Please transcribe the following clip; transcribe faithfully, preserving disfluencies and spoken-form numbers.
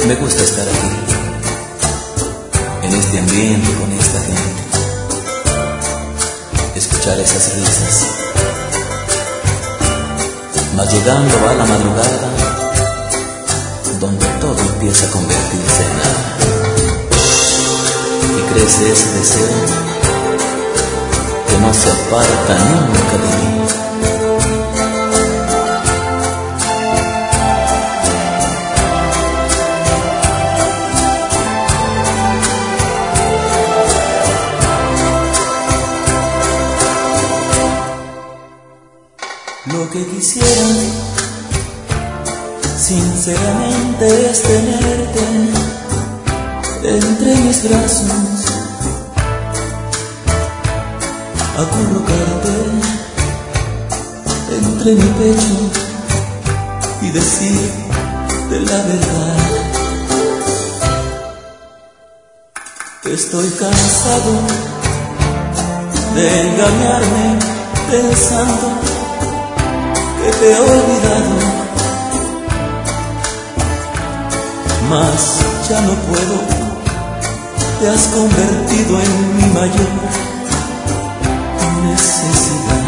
Me gusta estar aquí, en este ambiente, con esta gente, escuchar esas risas. Mas llegando a la madrugada, donde todo empieza a convertirse en nada, y crece ese deseo que no se aparta nunca de mí. Lo que quisiera, sinceramente, es tenerte entre mis brazos, acurrucarte entre mi pecho y decirte la verdad. Estoy cansado de engañarme pensando que te he olvidado, mas ya no puedo, te has convertido en mi mayor necesidad.